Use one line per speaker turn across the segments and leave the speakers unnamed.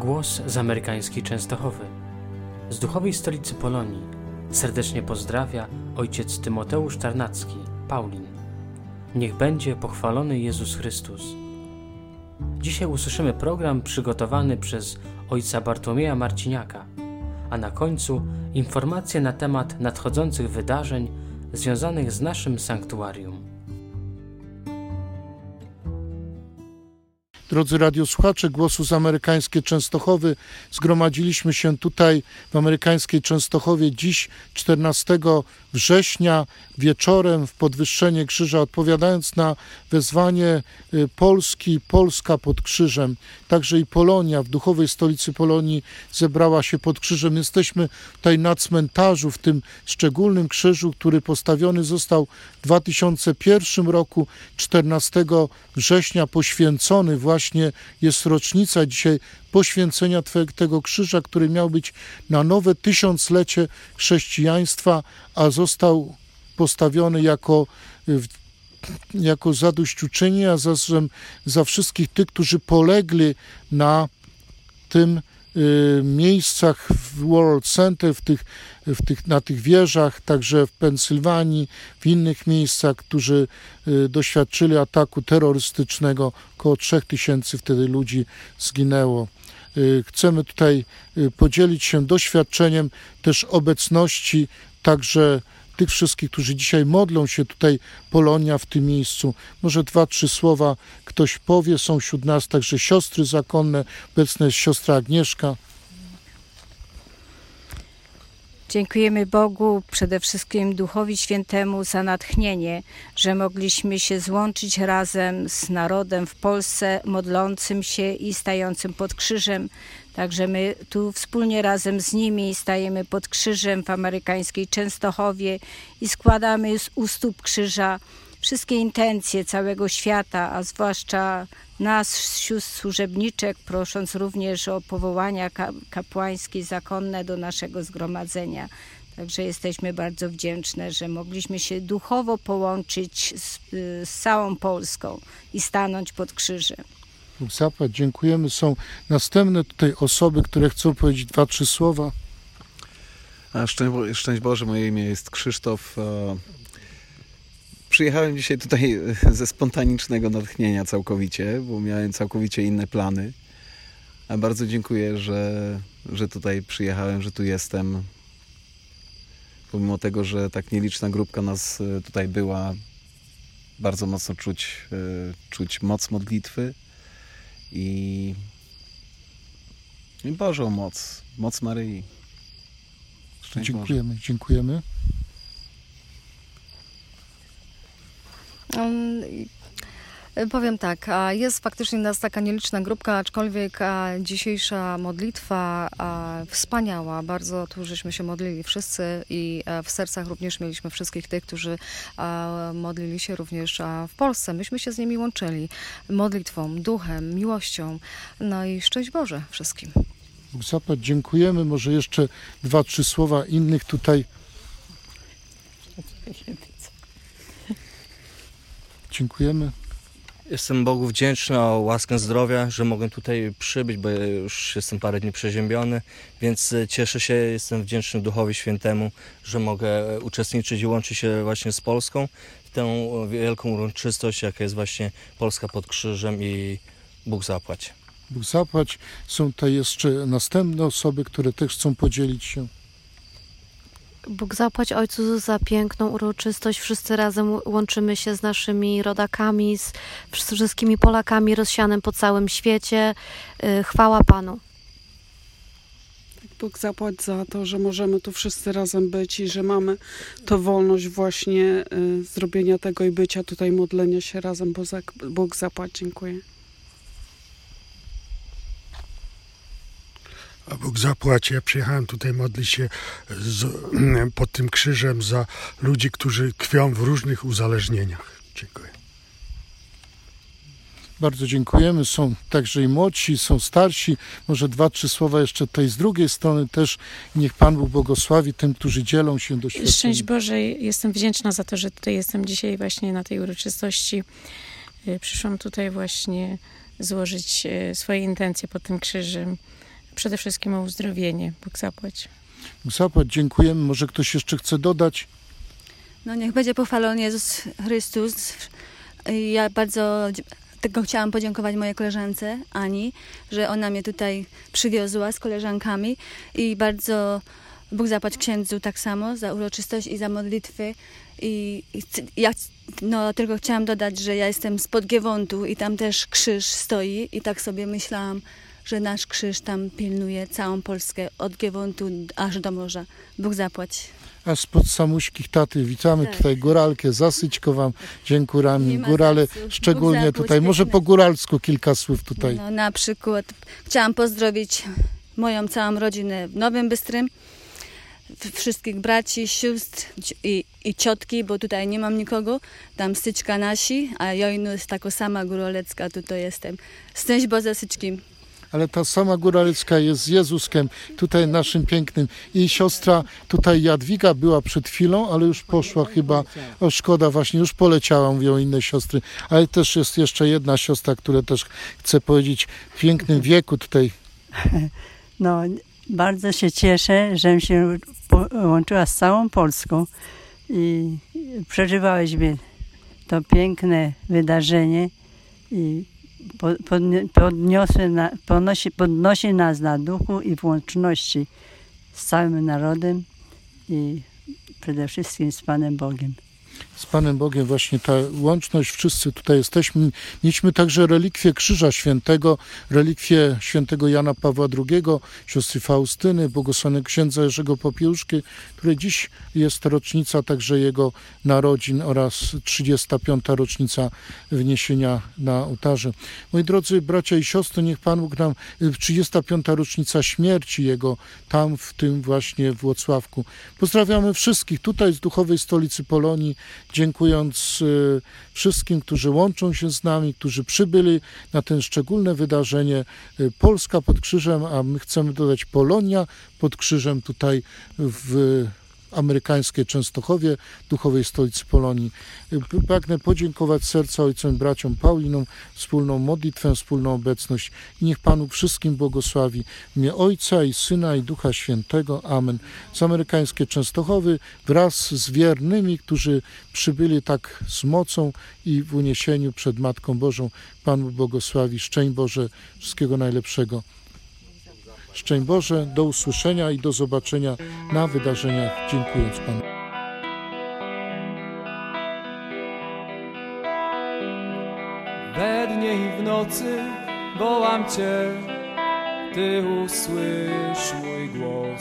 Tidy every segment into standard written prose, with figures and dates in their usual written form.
Głos z amerykańskiej Częstochowy. Z duchowej stolicy Polonii serdecznie pozdrawia ojciec Tymoteusz Tarnacki, Paulin. Niech będzie pochwalony Jezus Chrystus. Dzisiaj usłyszymy program przygotowany przez ojca Bartłomieja Marciniaka, a na końcu informacje na temat nadchodzących wydarzeń związanych z naszym sanktuarium.
Drodzy radiosłuchacze Głosu z amerykańskiej Częstochowy, zgromadziliśmy się tutaj w amerykańskiej Częstochowie dziś 14 września wieczorem w podwyższenie krzyża, odpowiadając na wezwanie Polski, Polska pod krzyżem. Także i Polonia, w duchowej stolicy Polonii zebrała się pod krzyżem. Jesteśmy tutaj na cmentarzu, w tym szczególnym krzyżu, który postawiony został w 2001 roku, 14 września, poświęcony właśnie, jest rocznica dzisiaj poświęcenia tego krzyża, który miał być na nowe 1000-lecie chrześcijaństwa, a został postawiony jako zadośćuczynienie, a zarazem za wszystkich tych, którzy polegli na tym miejscach w World Center, na tych wieżach, także w Pensylwanii, w innych miejscach, którzy doświadczyli ataku terrorystycznego. Około 3000 wtedy ludzi zginęło. Chcemy tutaj podzielić się doświadczeniem też obecności także tych wszystkich, którzy dzisiaj modlą się tutaj Polonia w tym miejscu. Może 2-3 słowa ktoś powie. Są wśród nas także siostry zakonne. Obecna jest siostra Agnieszka.
Dziękujemy Bogu, przede wszystkim Duchowi Świętemu za natchnienie, że mogliśmy się złączyć razem z narodem w Polsce, modlącym się i stającym pod krzyżem. Także my tu wspólnie razem z nimi stajemy pod krzyżem w amerykańskiej Częstochowie i składamy u stóp krzyża wszystkie intencje całego świata, a zwłaszcza nas, sióstr służebniczek, prosząc również o powołania kapłańskie, zakonne do naszego zgromadzenia. Także jesteśmy bardzo wdzięczne, że mogliśmy się duchowo połączyć z całą Polską i stanąć pod krzyżem.
Bóg zapłać, dziękujemy. Są następne tutaj osoby, które chcą powiedzieć 2-3 słowa.
Szczęść Boże, moje imię jest Krzysztof. Przyjechałem dzisiaj tutaj ze spontanicznego natchnienia całkowicie, bo miałem całkowicie inne plany. A bardzo dziękuję, że tutaj przyjechałem, że tu jestem. Pomimo tego, że tak nieliczna grupka nas tutaj była, bardzo mocno czuć moc modlitwy i Bożą moc Maryi. Szczęść
Dziękujemy,
Boże.
dziękujemy.
Powiem tak, jest faktycznie nas taka nieliczna grupka, aczkolwiek dzisiejsza modlitwa wspaniała. Bardzo tu żeśmy się modlili wszyscy i w sercach również mieliśmy wszystkich tych, którzy modlili się również w Polsce. Myśmy się z nimi łączyli modlitwą, duchem, miłością. No i szczęść Boże wszystkim.
Bóg zapłać, dziękujemy. Może jeszcze 2-3 słowa innych tutaj. Dziękujemy.
Jestem Bogu wdzięczny o łaskę zdrowia, że mogę tutaj przybyć, bo już jestem parę dni przeziębiony, więc cieszę się, jestem wdzięczny Duchowi Świętemu, że mogę uczestniczyć i łączyć się właśnie z Polską w tę wielką uroczystość, jaka jest właśnie Polska pod krzyżem i Bóg zapłać.
Bóg zapłać. Są tutaj jeszcze następne osoby, które też chcą podzielić się.
Bóg zapłać Ojcu za piękną uroczystość. Wszyscy razem łączymy się z naszymi rodakami, z wszystkimi Polakami rozsianym po całym świecie. Chwała Panu.
Bóg zapłać za to, że możemy tu wszyscy razem być i że mamy tę wolność właśnie zrobienia tego i bycia tutaj, modlenia się razem. Bóg zapłać. Dziękuję.
A Bóg zapłać. Ja przyjechałem tutaj modlić się pod tym krzyżem za ludzi, którzy tkwią w różnych uzależnieniach. Dziękuję.
Bardzo dziękujemy. Są także i młodsi, są starsi. Może 2-3 słowa jeszcze tutaj z drugiej strony też. Niech Pan Bóg błogosławi tym, którzy dzielą się doświadczeniem.
Szczęść Boże, jestem wdzięczna za to, że tutaj jestem dzisiaj właśnie na tej uroczystości. Przyszłam tutaj właśnie złożyć swoje intencje pod tym krzyżem, przede wszystkim o uzdrowienie. Bóg zapłać.
Zapłać, dziękujemy. Może ktoś jeszcze chce dodać?
No niech będzie pochwalony Jezus Chrystus. Ja bardzo tego chciałam podziękować mojej koleżance Ani, że ona mnie tutaj przywiozła z koleżankami i bardzo Bóg zapłać księdzu tak samo za uroczystość i za modlitwy. Ja tylko chciałam dodać, że ja jestem spod Giewontu i tam też krzyż stoi i tak sobie myślałam, że nasz krzyż tam pilnuje całą Polskę od Giewontu aż do morza. Bóg zapłać.
A spod Samuśkich taty witamy tutaj góralkę, zasyćko wam, dziękurami, górale szczególnie tutaj. Może po góralsku kilka słów tutaj.
No, na przykład chciałam pozdrowić moją całą rodzinę w Nowym Bystrym, wszystkich braci, sióstr i ciotki, bo tutaj nie mam nikogo. Tam Syćka nasi, a jojnu jest taka sama górolecka, tutaj jestem. Szczęść Boże Syćkim.
Ale ta sama Góralecka jest z Jezuskiem, tutaj naszym pięknym. I siostra tutaj Jadwiga była przed chwilą, ale już poszła chyba. O, szkoda, właśnie już poleciała, mówią inne siostry. Ale też jest jeszcze jedna siostra, która też chce powiedzieć w pięknym wieku tutaj.
No, bardzo się cieszę, że się połączyła z całą Polską i przeżywałyśmy to piękne wydarzenie i podnosi nas na duchu i w łączności z całym narodem i przede wszystkim z Panem Bogiem.
Z Panem Bogiem właśnie ta łączność, wszyscy tutaj jesteśmy. Mieliśmy także relikwię Krzyża Świętego, relikwię świętego Jana Pawła II, siostry Faustyny, błogosławionego księdza Jerzego Popiełuszki, której dziś jest rocznica także jego narodzin oraz 35. rocznica wniesienia na ołtarze. Moi drodzy bracia i siostry, niech Pan Bóg nam, 35. rocznica śmierci jego tam w tym właśnie Włocławku. Pozdrawiamy wszystkich tutaj z Duchowej Stolicy Polonii, dziękując wszystkim, którzy łączą się z nami, którzy przybyli na ten szczególne wydarzenie Polska pod krzyżem, a my chcemy dodać Polonia pod krzyżem tutaj w amerykańskiej Częstochowie, Duchowej Stolicy Polonii. Pragnę podziękować z serca ojcom i braciom Paulinom, wspólną modlitwę, wspólną obecność i niech Panu wszystkim błogosławi w imię Ojca i Syna i Ducha Świętego. Amen. Z amerykańskiej Częstochowy wraz z wiernymi, którzy przybyli tak z mocą i w uniesieniu przed Matką Bożą. Pan błogosławi. Szczęść Boże, wszystkiego najlepszego. Szczęść Boże, do usłyszenia i do zobaczenia na wydarzeniach. Dziękując Panu.
We dnie i w nocy wołam Cię, Ty usłysz mój głos.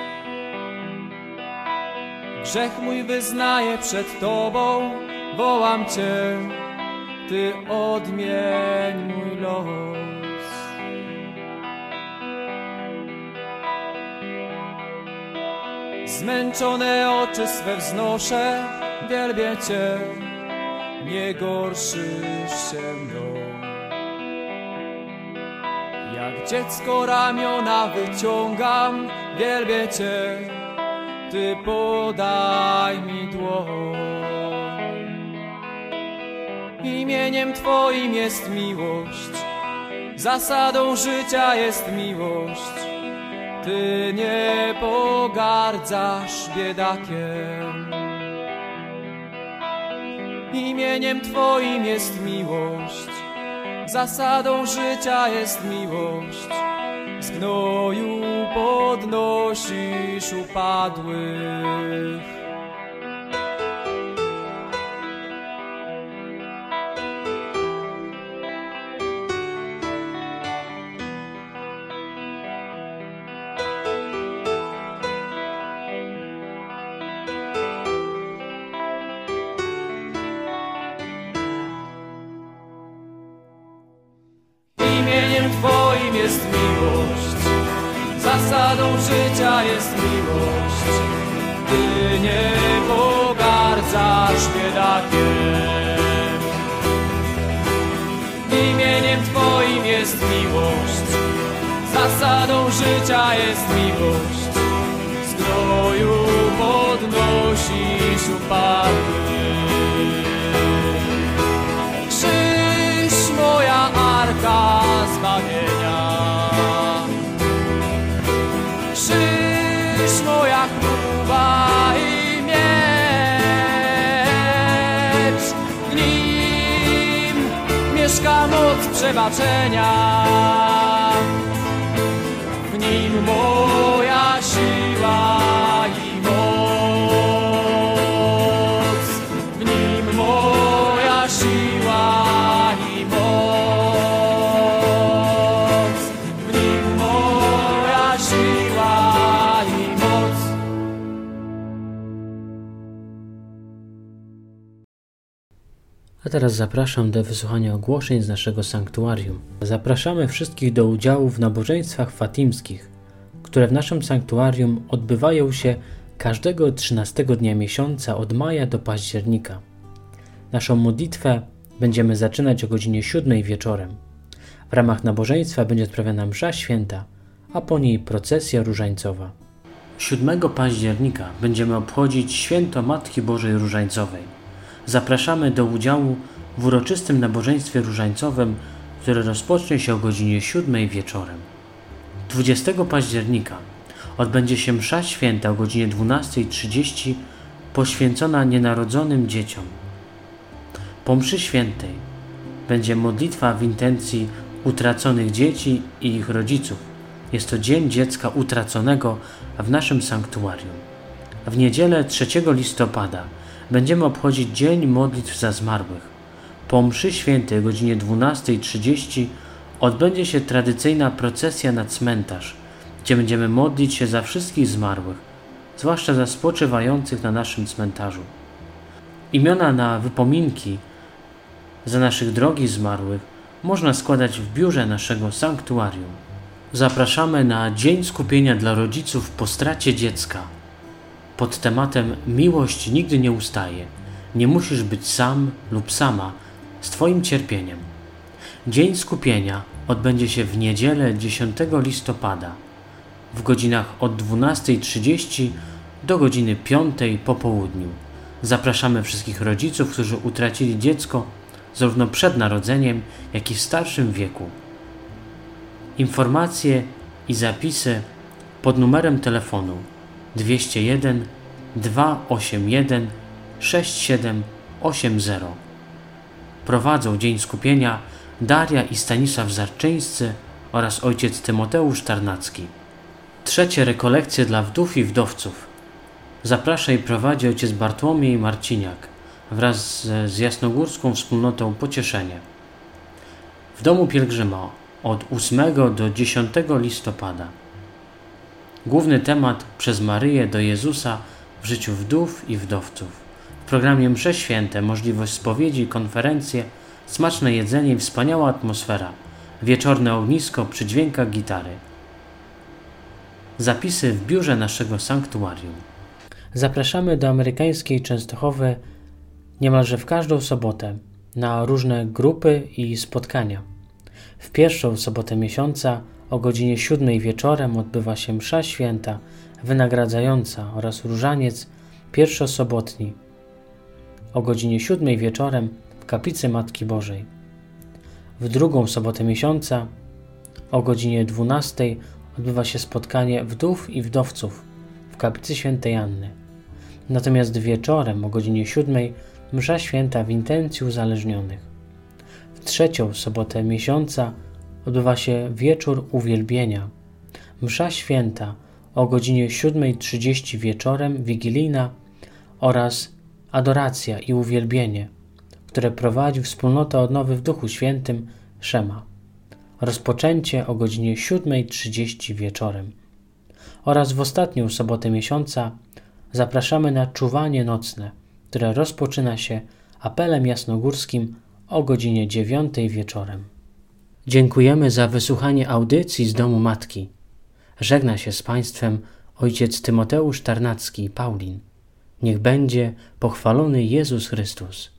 Grzech mój wyznaję przed Tobą, wołam Cię, Ty odmień mój los. Zmęczone oczy swe wznoszę, wielbię Cię, nie gorszysz się mną. Jak dziecko ramiona wyciągam, wielbię Cię, Ty podaj mi dłoń. Imieniem Twoim jest miłość, zasadą życia jest miłość. Ty nie pogardzasz biedakiem. Imieniem Twoim jest miłość, zasadą życia jest miłość. Z gnoju podnosisz upadłych. Twoim jest miłość, zasadą życia jest miłość. Ty nie pogardzasz biedakiem. Imieniem Twoim jest miłość, zasadą życia jest miłość. Z gnoju podnosisz upadłych. Krzyż moja arka zbawienia, mieszka moc przebaczenia. W nim moja siła i moc. W nim moja siła i moc. W nim moja siła i moc.
A teraz zapraszam do wysłuchania ogłoszeń z naszego sanktuarium. Zapraszamy wszystkich do udziału w nabożeństwach fatimskich, które w naszym sanktuarium odbywają się każdego 13 dnia miesiąca od maja do października. Naszą modlitwę będziemy zaczynać o godzinie 7 wieczorem. W ramach nabożeństwa będzie odprawiana msza święta, a po niej procesja różańcowa. 7 października będziemy obchodzić święto Matki Bożej Różańcowej. Zapraszamy do udziału w uroczystym nabożeństwie różańcowym, które rozpocznie się o godzinie 7 wieczorem. 20 października odbędzie się msza święta o godzinie 12:30 poświęcona nienarodzonym dzieciom. Po mszy świętej będzie modlitwa w intencji utraconych dzieci i ich rodziców. Jest to Dzień Dziecka Utraconego w naszym sanktuarium. W niedzielę 3 listopada będziemy obchodzić Dzień Modlitw za Zmarłych. Po mszy świętej o godzinie 12:30 odbędzie się tradycyjna procesja na cmentarz, gdzie będziemy modlić się za wszystkich zmarłych, zwłaszcza za spoczywających na naszym cmentarzu. Imiona na wypominki za naszych drogich zmarłych można składać w biurze naszego sanktuarium. Zapraszamy na Dzień Skupienia dla rodziców po stracie dziecka pod tematem Miłość nigdy nie ustaje. Nie musisz być sam lub sama z Twoim cierpieniem. Dzień Skupienia odbędzie się w niedzielę 10 listopada w godzinach od 12:30 do godziny 5 po południu. Zapraszamy wszystkich rodziców, którzy utracili dziecko zarówno przed narodzeniem, jak i w starszym wieku. Informacje i zapisy pod numerem telefonu 201 281 6780. Prowadzą Dzień Skupienia Daria i Stanisław Zarczyńscy oraz ojciec Tymoteusz Tarnacki. 3. rekolekcje dla wdów i wdowców. Zaprasza i prowadzi ojciec Bartłomiej Marciniak wraz z jasnogórską wspólnotą Pocieszenie. W Domu Pielgrzyma od 8 do 10 listopada. Główny temat przez Maryję do Jezusa w życiu wdów i wdowców. W programie Msze Święte możliwość spowiedzi, konferencje, smaczne jedzenie i wspaniała atmosfera. Wieczorne ognisko przy dźwiękach gitary. Zapisy w biurze naszego sanktuarium. Zapraszamy do amerykańskiej Częstochowy niemalże w każdą sobotę na różne grupy i spotkania. W pierwszą sobotę miesiąca o godzinie 7 wieczorem odbywa się msza święta wynagradzająca oraz różaniec pierwszosobotni o godzinie 7 wieczorem w kaplicy Matki Bożej. W drugą sobotę miesiąca o godzinie 12 odbywa się spotkanie wdów i wdowców w kaplicy Świętej Anny. Natomiast wieczorem o godzinie 7 msza święta w intencji uzależnionych. W trzecią sobotę miesiąca odbywa się wieczór uwielbienia. Msza święta o godzinie 7:30 wieczorem, wigilijna oraz adoracja i uwielbienie, które prowadzi wspólnota Odnowy w Duchu Świętym Szema. Rozpoczęcie o godzinie 7:30 wieczorem. Oraz w ostatnią sobotę miesiąca zapraszamy na czuwanie nocne, które rozpoczyna się apelem jasnogórskim o godzinie 9 wieczorem. Dziękujemy za wysłuchanie audycji z Domu Matki. Żegna się z Państwem ojciec Tymoteusz Tarnacki, Paulin. Niech będzie pochwalony Jezus Chrystus.